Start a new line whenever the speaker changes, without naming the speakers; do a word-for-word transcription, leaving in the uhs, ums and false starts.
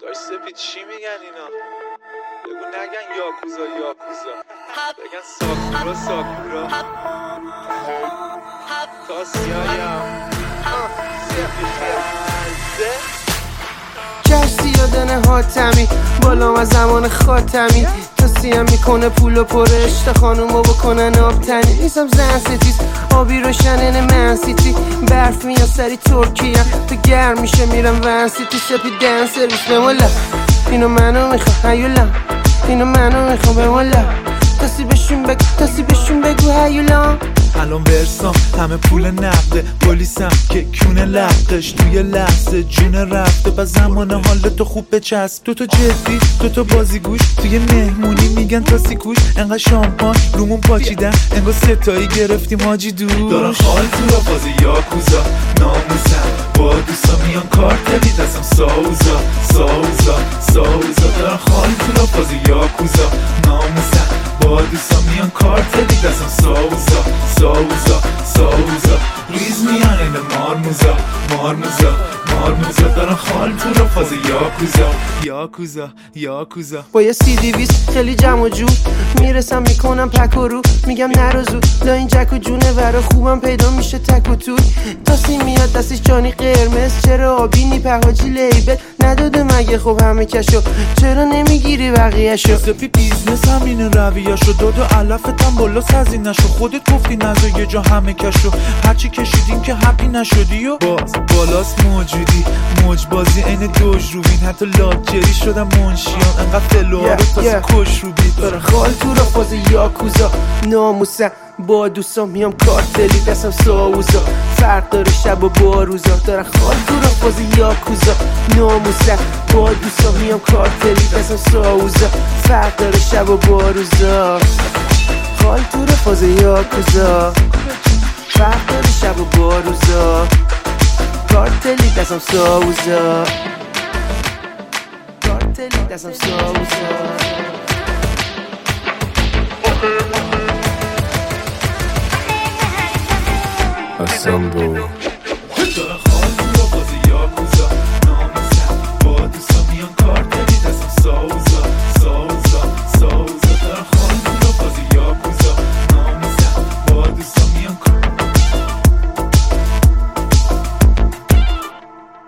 باش سپید چی میگن اینا؟ بگو نگن یاکوزا یاکوزا، بگن ساکورا ساکورا. تاسیایم سپید خلزه
کشتی یادنه حاتمی بالام از زمان خاتمی تاسیم میکنه پول و پرش تا خانومو بکنن آبتنی. نیستم زن ستیز آبی روشنن من سیتی برف میاد سری ترکیه تو گرم میشه میرم ون سیتی سپید دن سرویس بمولا اینو منو میخوام هیولا اینو منو میخوام بمولا تاسی بشون بگو تاسی بشون بگو هیولا.
الان ورسام همه پول نقده پلیسم که کونه لقش توی لحظه جون رفته و زمان حالتو خوب بچسب. دوتا جدی دوتا بازیگوش توی مهمونی میگن تاسی کوش انقدر شامپان رومون پاچیدن انگار ستایی گرفتیم حاجی دوش. دارن خال تو را بازی یاکوزا ناموسم با دوستا میان کارتلی دستم ساوزا ساوزا ساوزا. دارن خال تو را بازی یاکوزا ناموسم با دوستا میان کارتلی دستم ساوزا ساوزا ساوزا. ریز میان این مارموزا مارموزا مارموزا. دارن خال تو را فاز یاکوزا یاکوزا یاکوزا.
با یه سی دیویست خیلی جمع و جو میرسم میکنم پک و رو میگم نروزو لا این جک و جونه ورا خوبم پیدا میشه تک و توی. تاسی میاد دستش جانی قرمز چرا آبی نیپه حاجی لیبل نداده مگه خب همه کشو چرا نمیگیری بقیهشو.
سپی بیزنس همینه رویه‌شو دادو علفتم بالا سزی نشو خودت گفتی نزا یه جا همه کشو هرچی کشیدیم که حقی نشدی و باز بالاست موجودی موج بازی این دوج روبین حتی لاجری شدم منشیان انقدر فلوها رو تازه کش رو بید.
داره خال تو را فاز یاکوزا ناموسم با دوستان میام کارتلی دستم ساوزا فرق داره شب و باروزا. داره خال تو را فاز یاکوزا ناموسم با دوستان میام کارتلی دستم ساوزا فرق داره شب و باروزا. خال تو را فاز یاکوزا فرق داره شب و باروزا کارتلی دستم ساوزا کارتلی دستم ساوزا.
Assemble